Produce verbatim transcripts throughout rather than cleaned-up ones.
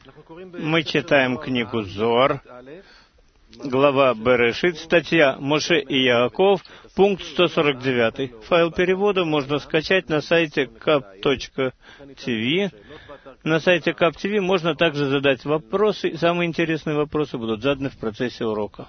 Мы читаем книгу Зоар, глава Берешит, статья «Моше и Яаков», пункт сто сорок девять. Файл перевода можно скачать на сайте кап точка ти ви. На сайте кап точка ти ви можно также задать вопросы, и самые интересные вопросы будут заданы в процессе урока.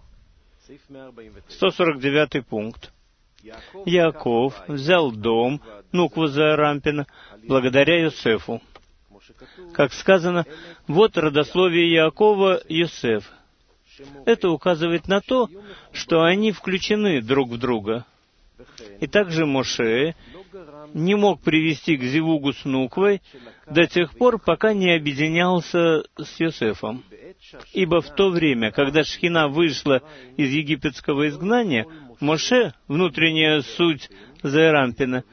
сто сорок девятый пункт. Яаков взял дом, Нукву Зеарампина, благодаря Йосефу. Как сказано, вот родословие Яакова Йосеф. Это указывает на то, что они включены друг в друга. И также Моше не мог привести к зивугу с Нуквой до тех пор, пока не объединялся с Йосефом. Ибо в то время, когда Шхина вышла из египетского изгнания, Моше, внутренняя суть Зеарампина,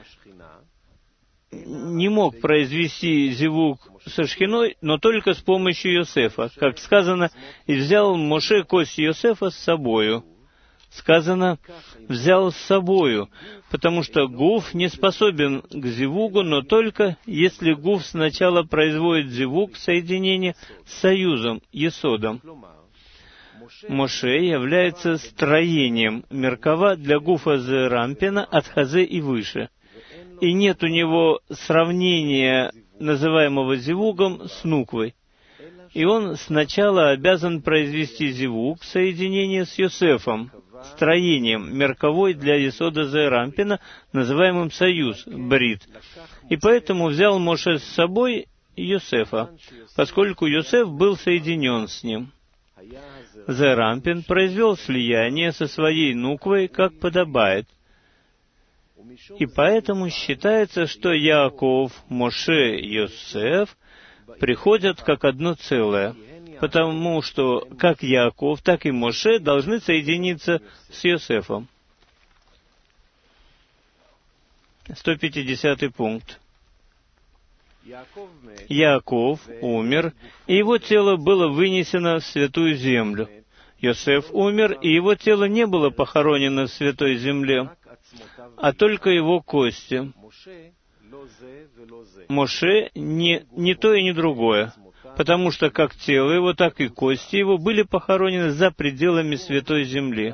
не мог произвести зивуг со Шхиной, но только с помощью Йосефа. Как сказано, «И взял Моше кость Йосефа с собою». Сказано, «взял с собою», потому что гуф не способен к зивугу, но только если гуф сначала производит зивуг, соединение с союзом, есодом. Моше является строением меркава для гуфа Зеарампина от хазе и выше. И нет у него сравнения, называемого зивугом, с Нуквой. И он сначала обязан произвести зивуг, соединение с Йосефом, строением мерковой для есода Зеарампина, называемым союз, брит. И поэтому взял Моше с собой Йосефа, поскольку Йосеф был соединен с ним. Зеарампин произвел слияние со своей Нуквой, как подобает. И поэтому считается, что Яаков, Моше и Йосеф приходят как одно целое, потому что как Яаков, так и Моше должны соединиться с Йосефом. сто пятидесятый пункт. Яаков умер, и его тело было вынесено в святую землю. Йосеф умер, и его тело не было похоронено в святой земле, а только его кости. Моше не, не то и не другое, потому что как тело его, так и кости его были похоронены за пределами святой земли.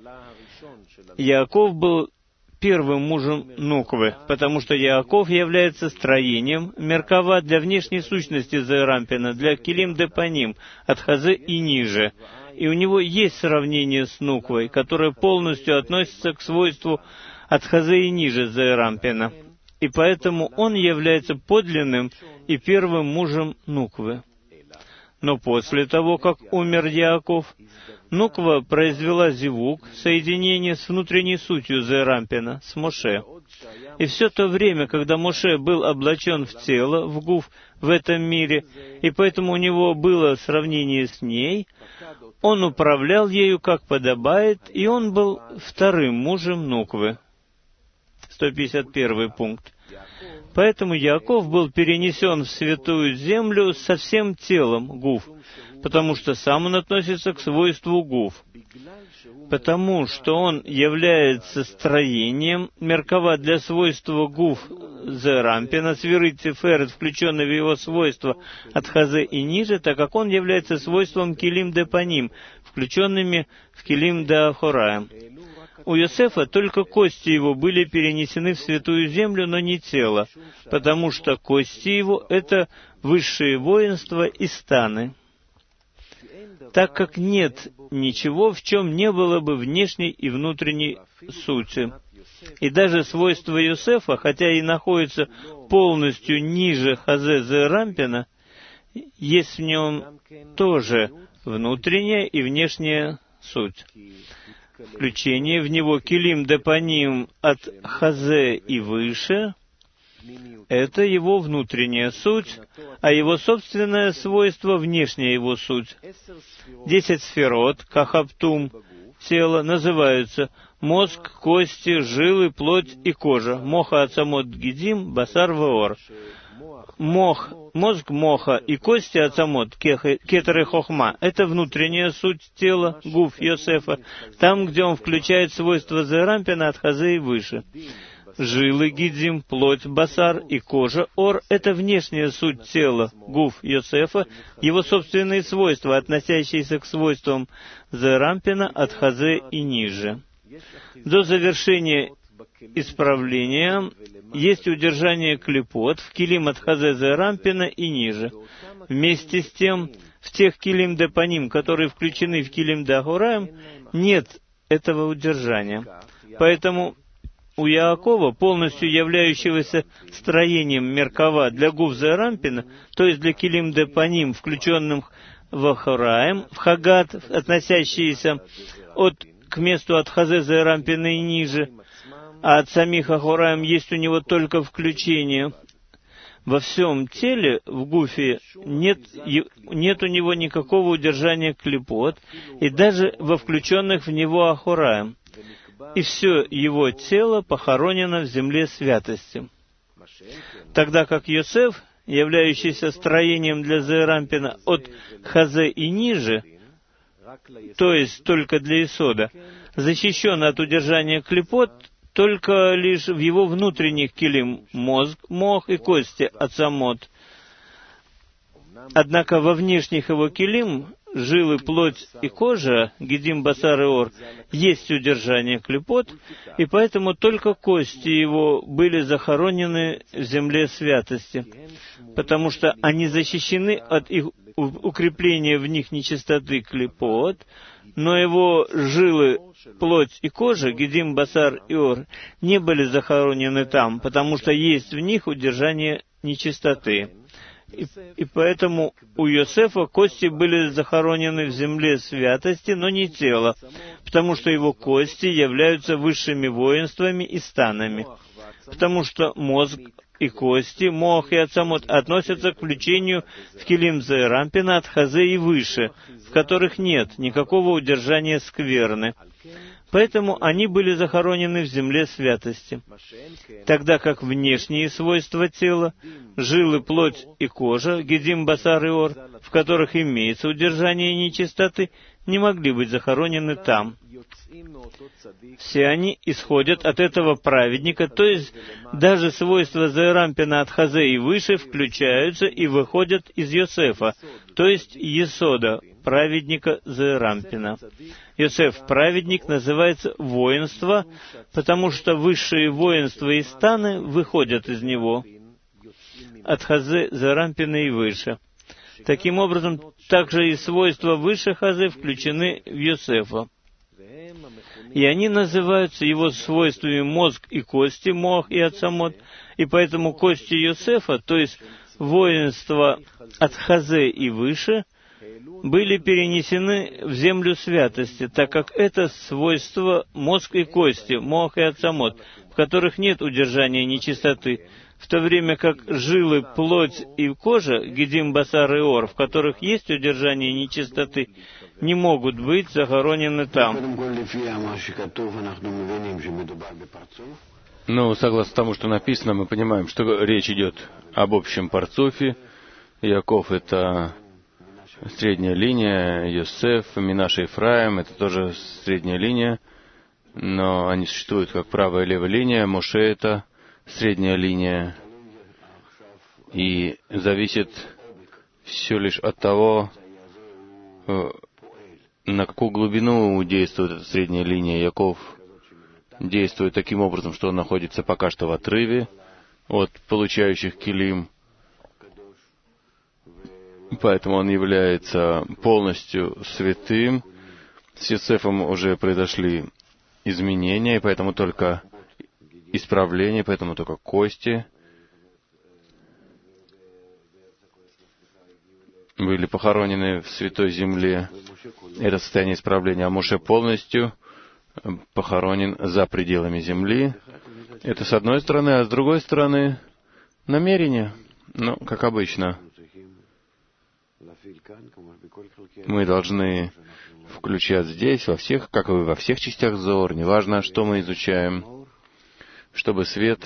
Яаков был первым мужем Нуквы, потому что Яаков является строением меркава для внешней сущности Зеарампина, для килим депаним, от хазе и ниже. И у него есть сравнение с Нуквой, которое полностью относится к свойству от хазе и ниже Зеарампина. И поэтому он является подлинным и первым мужем Нуквы. Но после того, как умер Яаков, Нуква произвела зивуг, соединение с внутренней сутью Зеарампина, с Моше. И все то время, когда Моше был облачен в тело, в гуф, в этом мире, и поэтому у него было сравнение с ней, он управлял ею, как подобает, и он был вторым мужем Нуквы. сто пятьдесят первый пункт. Поэтому Яаков был перенесен в святую землю со всем телом, гуф, потому что сам он относится к свойству гуф, потому что он является строением меркава для свойства гуф Зеарампина, свиры тиферет, включенный в его свойства от хазе и ниже, так как он является свойством килим депаним, включенными в килим де ахораем. У Йосефа только кости его были перенесены в святую землю, но не тело, потому что кости его — это высшее воинство и станы. Так как нет ничего, в чем не было бы внешней и внутренней сути. И даже свойства Йосефа, хотя и находится полностью ниже хазе Зеарампина, есть в нем тоже внутренняя и внешняя суть. Включение в него килим депаним от хазе и выше — это его внутренняя суть, а его собственное свойство — внешняя его суть. Десять сферот, кахаптум, тело, называются мозг, кости, жилы, плоть и кожа. Моха ацамот гидим, басар веор. Мох, мозг моха и кости ацамот, кетер и хохма, это внутренняя суть тела, гуф Йосефа, там, где он включает свойства Зеарампина от хазе и выше. жилы, гидзим, плоть, басар и кожа, ор — это внешняя суть тела, гуф Йосефа, его собственные свойства, относящиеся к свойствам Зерампина от хазе и ниже. До завершения исправления есть удержание клипот в килим от хазе Зерампина и ниже. Вместе с тем, в тех килим де паним, которые включены в килим де ахураим, нет этого удержания. Поэтому у Яакова, полностью являющегося строением меркава для гуф Зерампина, то есть для килим де паним, включенных в ахураим, в хагат, относящиеся от, к месту от хазе Зерампина и ниже, а от самих ахураим есть у него только включение. Во всем теле, в гуфе, нет, нет у него никакого удержания клипот, и даже во включенных в него ахураим. И все его тело похоронено в земле святости. Тогда как Йосеф, являющийся строением для Зерампина от хазе и ниже, то есть только для Исода, защищен от удержания клипот только лишь в его внутренних килим мозг, мох и кости ацамот. Однако во внешних его килим, жилы, плоть и кожа, гидим, басар и ор, есть удержание клипот, и поэтому только кости его были захоронены в земле святости, потому что они защищены от их укрепления в них нечистоты клипот, но его жилы, плоть и кожа, гидим, басар и ор, не были захоронены там, потому что есть в них удержание нечистоты. И, и поэтому у Йосефа кости были захоронены в земле святости, но не тело, потому что его кости являются высшими воинствами и станами, потому что мозг и кости, мох и ацамот относятся к включению в килим Зерампина от хазе и выше, в которых нет никакого удержания скверны. Поэтому они были захоронены в земле святости. Тогда как внешние свойства тела, жилы, плоть и кожа, гидим, басар и ор, в которых имеется удержание нечистоты, не могли быть захоронены там. Все они исходят от этого праведника, то есть даже свойства Зерампина от хазе и выше включаются и выходят из Йосефа, то есть Есода, праведника Зерампина. Йосеф, праведник, называется воинство, потому что высшие воинства и станы выходят из него, от хазе Зерампина и выше. Таким образом, также и свойства выше хазе включены в Йосефа. И они называются его свойствами мозг и кости, мох и ацамот, и поэтому кости Йосефа, то есть воинство от хазе и выше, были перенесены в землю святости, так как это свойство мозг и кости, мох и ацамот, в которых нет удержания нечистоты, в то время как жилы, плоть и кожа, гидим, басар и ор, в которых есть удержание нечистоты, не могут быть захоронены там. Ну, согласно тому, что написано, мы понимаем, что речь идет об общем парцуфе. Яков — это средняя линия, Йосеф, Минаше и Ефраим — это тоже средняя линия, но они существуют как правая и левая линия. Моше — это средняя линия, и зависит все лишь от того, на какую глубину действует эта средняя линия. Яков действует таким образом, что он находится пока что в отрыве от получающих килим, поэтому он является полностью святым. С Йосефом уже произошли изменения, и поэтому только исправление, поэтому только кости были похоронены в святой земле. Это состояние исправления. А Моше полностью похоронен за пределами земли. Это с одной стороны, а с другой стороны намерение. Ну, как обычно, мы должны включать здесь, во всех, как и во всех частях Зоор, неважно, что мы изучаем, чтобы свет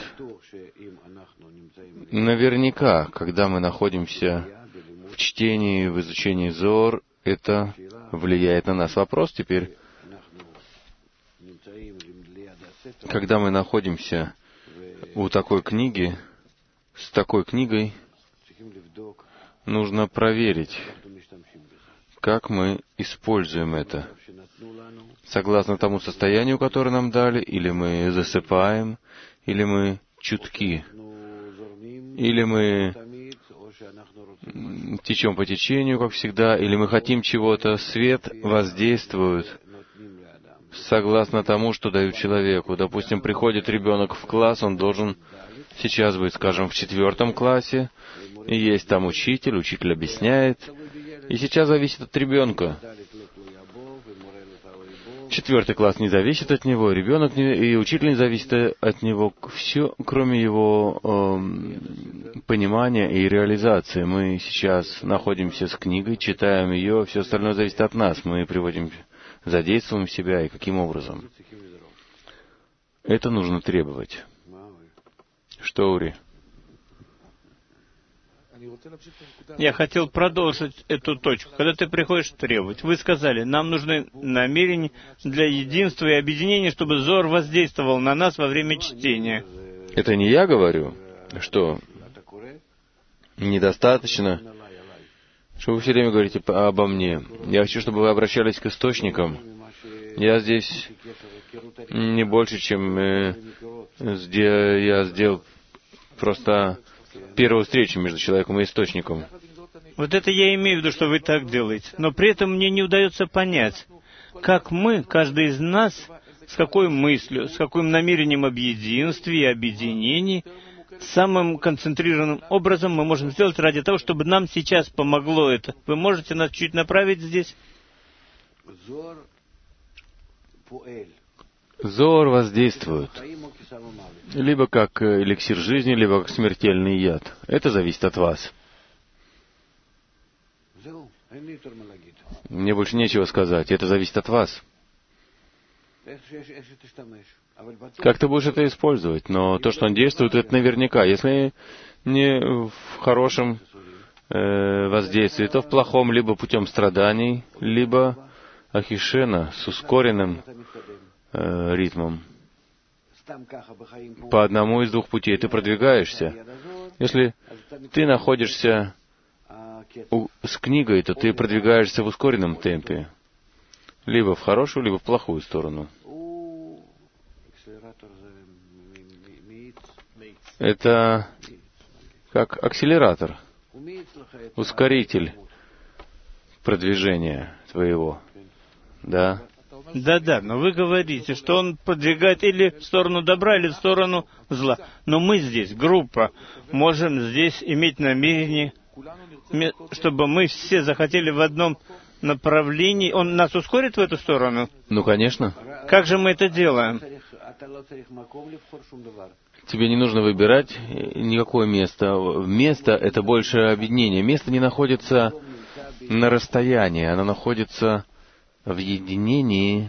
наверняка, когда мы находимся в чтении, в изучении Зоор, это влияет на нас. Вопрос теперь, когда мы находимся у такой книги, с такой книгой нужно проверить, как мы используем это. Согласно тому состоянию, которое нам дали, или мы засыпаем, или мы чутки, или мы течем по течению, как всегда, или мы хотим чего-то. Свет воздействует согласно тому, что дают человеку. Допустим, приходит ребенок в класс, он должен сейчас быть, скажем, в четвертом классе, и есть там учитель, учитель объясняет, и сейчас зависит от ребенка. Четвертый класс не зависит от него, ребенок не, и учитель не зависит от него. Все, кроме его э, понимания и реализации. Мы сейчас находимся с книгой, читаем ее, все остальное зависит от нас. Мы приводим, задействуем себя, и каким образом. Это нужно требовать. Что, Ури? Я хотел продолжить эту точку. Когда ты приходишь требовать, вы сказали, нам нужны намерения для единства и объединения, чтобы Зор воздействовал на нас во время чтения. Это не я говорю, что недостаточно, что вы все время говорите обо мне. Я хочу, чтобы вы обращались к источникам. Я здесь не больше, чем э, я сделал просто первую встречу между человеком и источником. Вот это я имею в виду, что вы так делаете. Но при этом мне не удается понять, как мы, каждый из нас, с какой мыслью, с каким намерением об единстве и объединении, самым концентрированным образом мы можем сделать ради того, чтобы нам сейчас помогло это. Вы можете нас чуть направить здесь? Зор воздействует либо как эликсир жизни, либо как смертельный яд. Это зависит от вас. Мне больше нечего сказать. Это зависит от вас. Как ты будешь это использовать? Но то, что он действует, это наверняка. Если не в хорошем э, воздействии, то в плохом, либо путем страданий, либо ахишена с ускоренным э, ритмом. По одному из двух путей ты продвигаешься. Если ты находишься у, с книгой, то ты продвигаешься в ускоренном темпе. Либо в хорошую, либо в плохую сторону. Это как акселератор, ускоритель продвижения твоего. Да? Да-да, но вы говорите, что он продвигает или в сторону добра, или в сторону зла. Но мы здесь, группа, можем здесь иметь намерение, чтобы мы все захотели в одном направлении. Он нас ускорит в эту сторону? Ну, конечно. Как же мы это делаем? Тебе не нужно выбирать никакое место. Место — это больше объединение. Место не находится на расстоянии, оно находится в единении,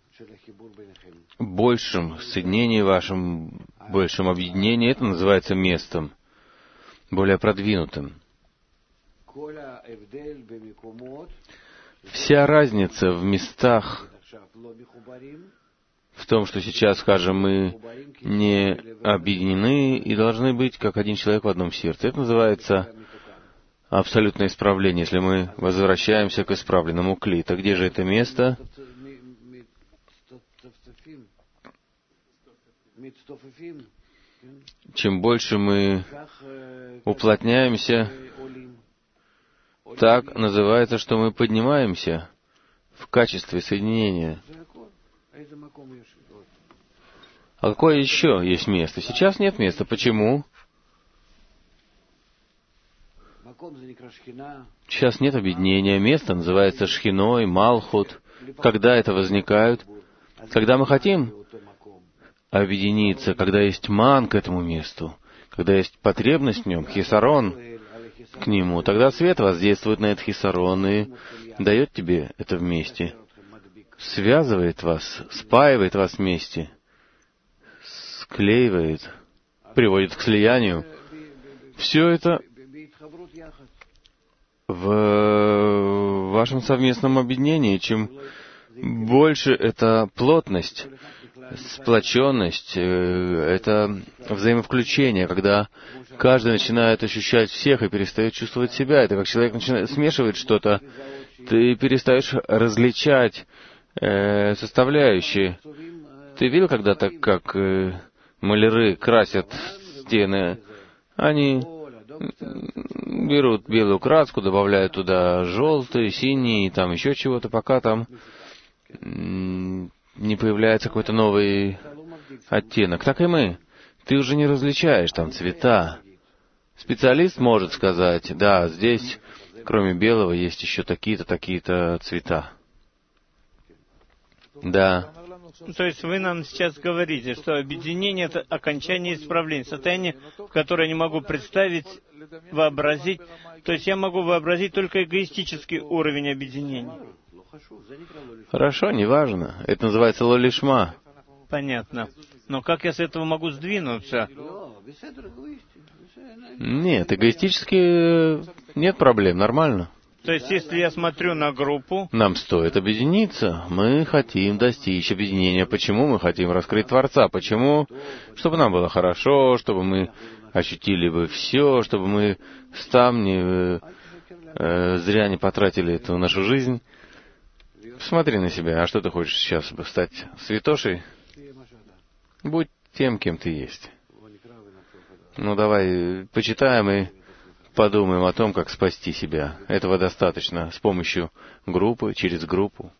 большем соединении вашем, большем объединении. Это называется местом, более продвинутым. Вся разница в местах в том, что сейчас, скажем, мы не объединены и должны быть как один человек в одном сердце. Это называется абсолютное исправление, если мы возвращаемся к исправленному клита. Где же это место? Чем больше мы уплотняемся, так называется, что мы поднимаемся в качестве соединения. А какое еще есть место? Сейчас нет места. Почему? Сейчас нет объединения. Место называется Шхиной, Малхут. Когда это возникает? Когда мы хотим объединиться, когда есть ман к этому месту, когда есть потребность в нем, хисарон к нему, тогда свет воздействует на этот хисарон и дает тебе это вместе, связывает вас, спаивает вас вместе, склеивает, приводит к слиянию. Все это в вашем совместном объединении. Чем больше эта плотность, сплоченность, это взаимовключение, когда каждый начинает ощущать всех и перестает чувствовать себя. Это как человек начинает смешивать что-то, ты перестаешь различать э, составляющие. Ты видел когда-то, как э, маляры красят стены? Они берут белую краску, добавляют туда желтый, синий, там еще чего-то, пока там не появляется какой-то новый оттенок. Так и мы. Ты уже не различаешь там цвета. Специалист может сказать, да, здесь, кроме белого, есть еще такие-то, такие-то цвета. Да. То есть вы нам сейчас говорите, что объединение — это окончание исправления, состояние, в которое я не могу представить, вообразить. То есть я могу вообразить только эгоистический уровень объединения. Хорошо, неважно. Это называется лолишма. Понятно. Но как я с этого могу сдвинуться? Нет, эгоистически нет проблем, нормально. То есть, если я смотрю на группу... Нам стоит объединиться. Мы хотим достичь объединения. Почему мы хотим раскрыть Творца? Почему? Чтобы нам было хорошо, чтобы мы ощутили бы все, чтобы мы там не, э, зря не потратили эту нашу жизнь. Посмотри на себя. А что ты хочешь сейчас? Стать святошей? Будь тем, кем ты есть. Ну, давай почитаем и подумаем о том, как спасти себя. Этого достаточно с помощью группы, через группу.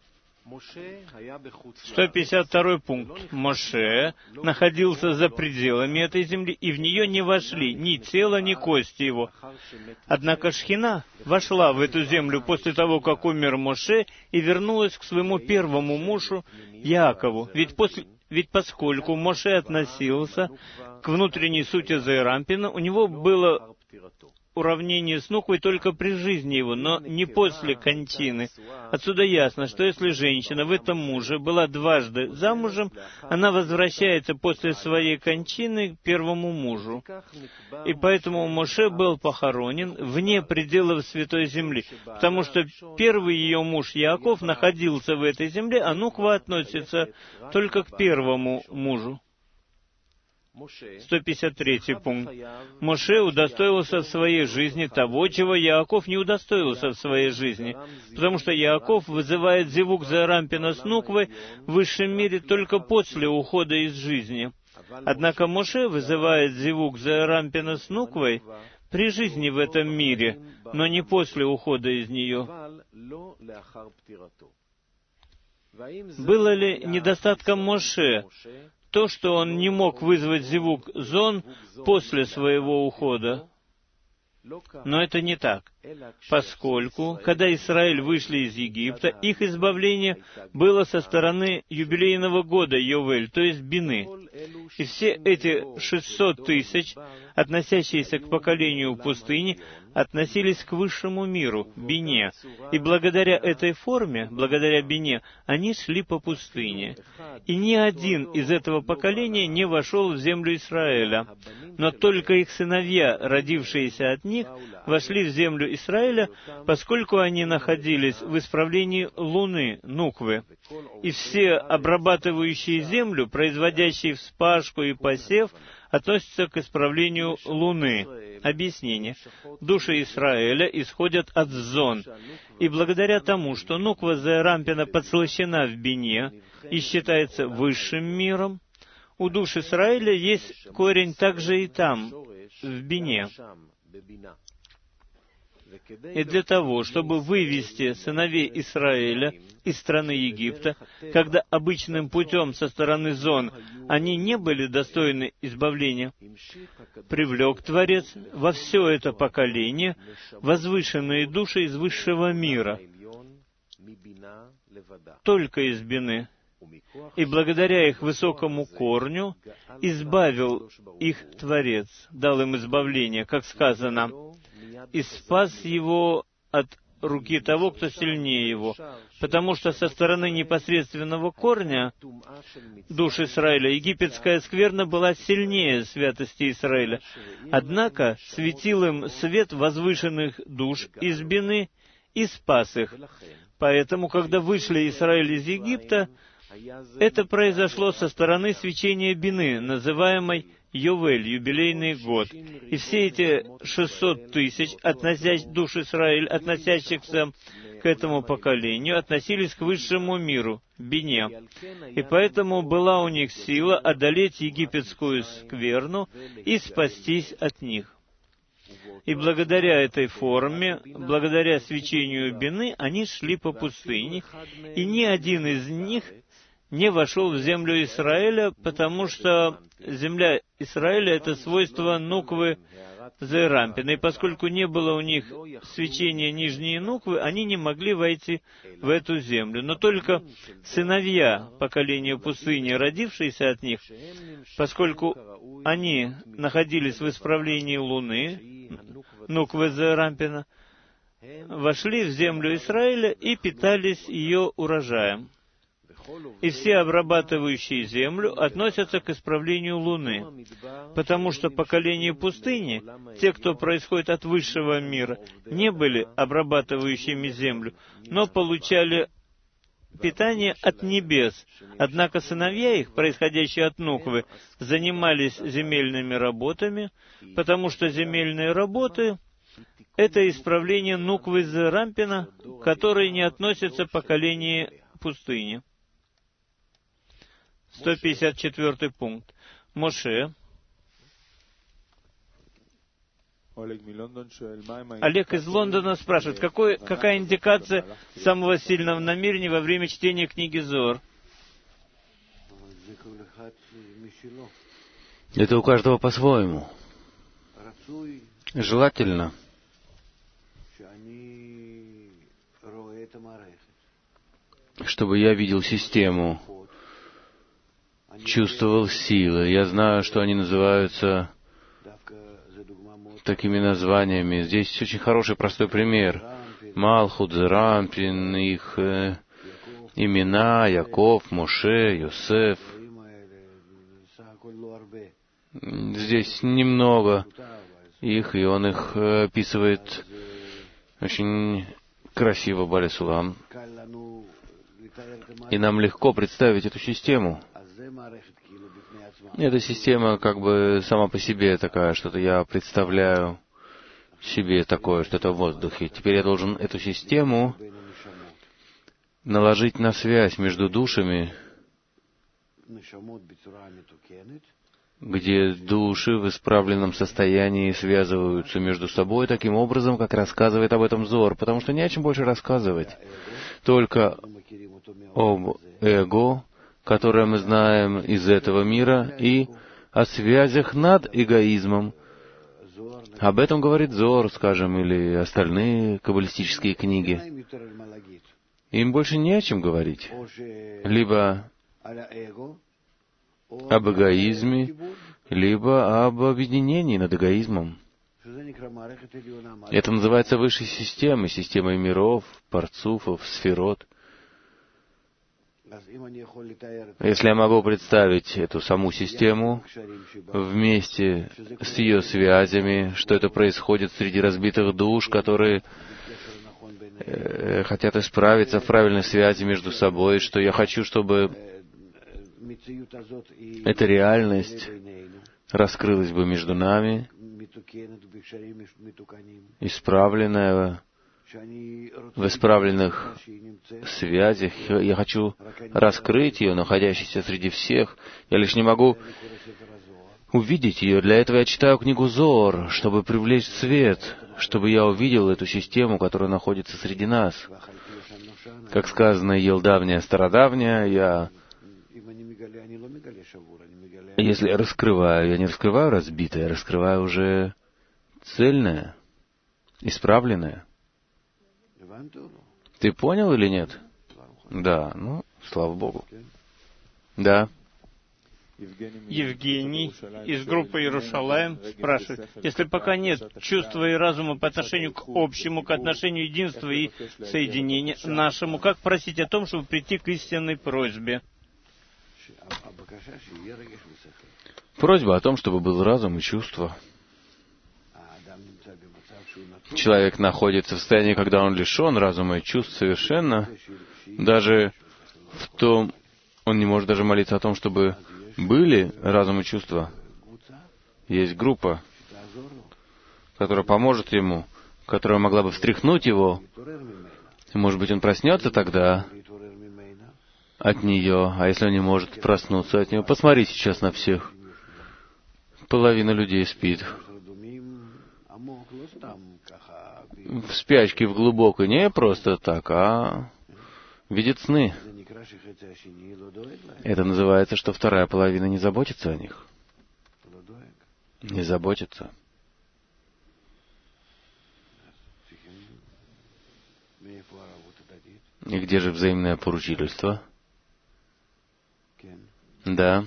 сто пятьдесят второй пункт. Моше находился за пределами этой земли, и в нее не вошли ни тело, ни кости его. Однако Шхина вошла в эту землю после того, как умер Моше, и вернулась к своему первому мужу Яакову. Ведь после... Ведь поскольку Моше относился к внутренней сути Зеэрампина, у него было уравнение с Нухвой только при жизни его, но не после кончины. Отсюда ясно, что если женщина в этом муже была дважды замужем, она возвращается после своей кончины к первому мужу. И поэтому Моше был похоронен вне пределов Святой Земли, потому что первый ее муж Яаков находился в этой земле, а Нухва относится только к первому мужу. сто пятьдесят третий пункт. Моше удостоился в своей жизни того, чего Яаков не удостоился в своей жизни, потому что Яаков вызывает зевук Зеэрампина с Нуквой в высшем мире только после ухода из жизни. Однако Моше вызывает зевук Зеэрампина с Нуквой при жизни в этом мире, но не после ухода из нее. Было ли недостатком Моше то, что он не мог вызвать зевук Зон после своего ухода? Но это не так, поскольку, когда Израиль вышли из Египта, их избавление было со стороны юбилейного года Йовель, то есть Бины. И все эти шестьсот тысяч, относящиеся к поколению пустыни, относились к высшему миру, Бине. И благодаря этой форме, благодаря Бине, они шли по пустыне. И ни один из этого поколения не вошел в землю Израиля, но только их сыновья, родившиеся от них, вошли в землю Израиля, поскольку они находились в исправлении Луны, Нуквы. И все обрабатывающие землю, производящие вспашку и посев, относятся к исправлению Луны. Объяснение. Души Израиля исходят от Зон. И благодаря тому, что Нуква Зеэрампина подслащена в Бине и считается высшим миром, у душ Израиля есть корень также и там, в Бине. И для того, чтобы вывести сыновей Израиля из страны Египта, когда обычным путем со стороны Зон они не были достойны избавления, привлек Творец во все это поколение возвышенные души из высшего мира, только из Бины. И благодаря их высокому корню избавил их Творец, дал им избавление, как сказано, и спас его от руки того, кто сильнее его, потому что со стороны непосредственного корня душ Израиля египетская скверна была сильнее святости Израиля. Однако светил им свет возвышенных душ из Бины и спас их. Поэтому, когда вышли Израиль из Египта, Это произошло со стороны свечения Бины, называемой Йовель, юбилейный год. И все эти шестьсот тысяч, относящих душ Израиль, относящихся к этому поколению, относились к высшему миру, Бине. И поэтому была у них сила одолеть египетскую скверну и спастись от них. И благодаря этой форме, благодаря свечению Бины, они шли по пустыне, и ни один из них не вошел в землю Израиля, потому что земля Израиля — это свойство нуквы Зерампина. И поскольку не было у них свечения нижней нуквы, они не могли войти в эту землю. Но только сыновья поколения пустыни, родившиеся от них, поскольку они находились в исправлении Луны, нуквы Зерампина, вошли в землю Израиля и питались ее урожаем. И все обрабатывающие землю относятся к исправлению Луны, потому что поколение пустыни, те, кто происходит от высшего мира, не были обрабатывающими землю, но получали питание от небес. Однако сыновья их, происходящие от нуквы, занимались земельными работами, потому что земельные работы — это исправление нуквы Зерампина, которые не относятся к поколению пустыни. сто пятьдесят четвёртый пункт. Моше. Олег из Лондона спрашивает, какой, какая индикация самого сильного намерения во время чтения книги Зоар? Это у каждого по-своему. Желательно, чтобы я видел систему, чувствовал силы. Я знаю, что они называются такими названиями. Здесь очень хороший, простой пример. Малхут, Зерампин, их э, имена, Яков, Моше, Йосеф. Здесь немного их, и он их э, описывает очень красиво, Бали Сулам. И нам легко представить эту систему. Эта система как бы сама по себе такая, что-то я представляю себе такое, что-то в воздухе. Теперь я должен эту систему наложить на связь между душами, где души в исправленном состоянии связываются между собой таким образом, как рассказывает об этом Зоар, потому что не о чем больше рассказывать, только об эго, которое мы знаем из этого мира, и о связях над эгоизмом. Об этом говорит Зоар, скажем, или остальные каббалистические книги. Им больше не о чем говорить. Либо об эгоизме, либо об объединении над эгоизмом. Это называется высшей системой, системой миров, парцуфов, сферот. Если я могу представить эту саму систему вместе с ее связями, что это происходит среди разбитых душ, которые э, хотят исправиться в правильной связи между собой, что я хочу, чтобы эта реальность раскрылась бы между нами, исправленная в исправленных связях. Я хочу раскрыть ее, находящуюся среди всех. Я лишь не могу увидеть ее. Для этого я читаю книгу Зоар, чтобы привлечь свет, чтобы я увидел эту систему, которая находится среди нас. Как сказано, елдавняя, стародавняя, я... Если я раскрываю, я не раскрываю разбитое, я раскрываю уже цельное, исправленное. Ты понял или нет? Да, ну, слава Богу. Да. Евгений из группы Иерушалаим спрашивает, если пока нет чувства и разума по отношению к общему, к отношению единства и соединения нашему, как просить о том, чтобы прийти к истинной просьбе? Просьба о том, чтобы был разум и чувство. Человек находится в состоянии, когда он лишен разума и чувств совершенно, даже в том Он не может даже молиться о том, чтобы были разум и чувства. Есть группа, которая поможет ему, которая могла бы встряхнуть его. Может быть, он проснется тогда от нее, а если он не может проснуться от нее, посмотри сейчас на всех. Половина людей спит. В спячке, в глубокой, не просто так, а видит сны. Это называется, что вторая половина не заботится о них. Не заботится. И где же взаимное поручительство? Да.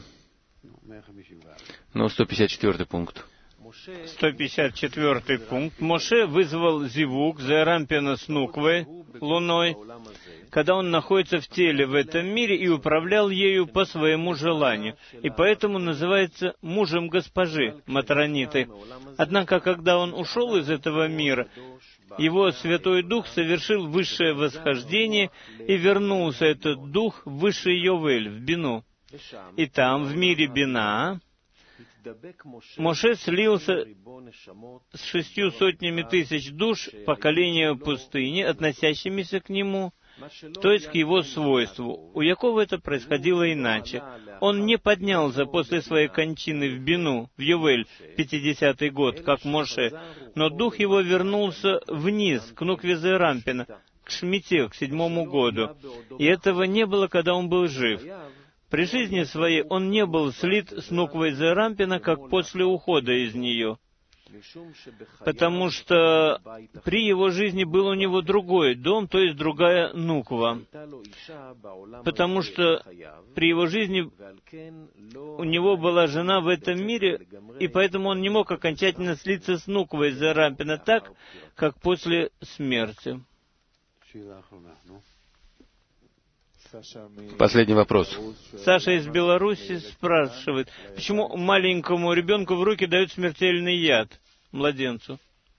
Ну, сто пятьдесят четвёртый пункт. сто пятьдесят четвёртый пункт. Моше вызвал Зивук, Зерампина с Нуквой, луной, когда он находится в теле в этом мире, и управлял ею по своему желанию, и поэтому называется мужем госпожи, Матрониты. Однако, когда он ушел из этого мира, его Святой Дух совершил высшее восхождение, и вернулся этот Дух в высший Йовель, в Бину. И там, в мире Бина, Моше слился с шестью сотнями тысяч душ поколения пустыни, относящимися к нему, то есть к его свойству. У Якова это происходило иначе. Он не поднялся после своей кончины в Бину, в Йовель, пятидесятый год, как Моше, но дух его вернулся вниз, к Нукве Зерампина, к Шмите, к седьмому году. И этого не было, когда он был жив. При жизни своей он не был слит с Нуквой Зерампина, как после ухода из нее, потому что при его жизни был у него другой дом, то есть другая Нуква, потому что при его жизни у него была жена в этом мире, и поэтому он не мог окончательно слиться с Нуквой Зерампина так, как после смерти. Последний вопрос. Саша из Беларуси спрашивает, почему маленькому ребенку в руки дают смертельный яд, младенцу?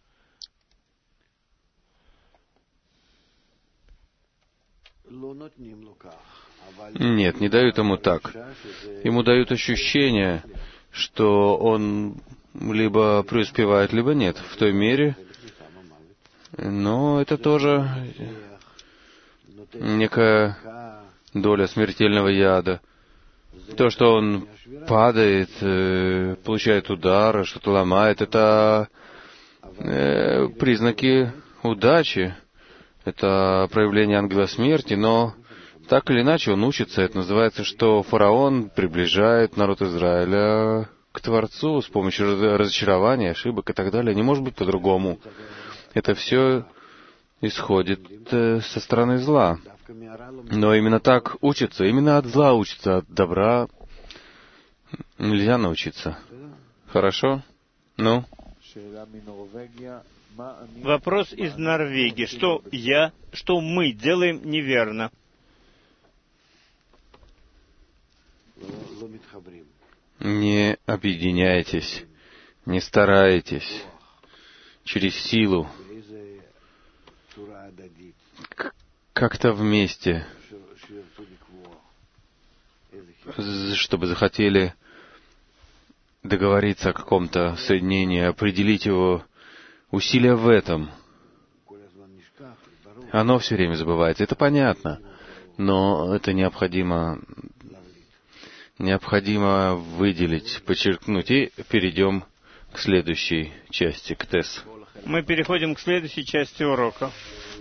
Нет, не дают ему так. Ему дают ощущение, что он либо преуспевает, либо нет в той мере, но это тоже некая доля смертельного яда. То, что он падает, э, получает удар, что-то ломает, это э, признаки удачи, это проявление ангела смерти, но так или иначе он учится. Это называется, что фараон приближает народ Израиля к Творцу с помощью разочарования, ошибок и так далее. Не может быть по-другому. Это все исходит э, со стороны зла. Но именно так учится, именно от зла учится, от добра нельзя научиться. Хорошо? Ну? Вопрос из Норвегии. Что я, что мы делаем неверно? Не объединяйтесь, не старайтесь через силу как-то вместе, чтобы захотели договориться о каком-то соединении, определить его, усилия в этом. Оно все время забывается, это понятно, но это необходимо, необходимо выделить, подчеркнуть, и перейдем к следующей части, к ТЭС. Мы переходим к следующей части урока.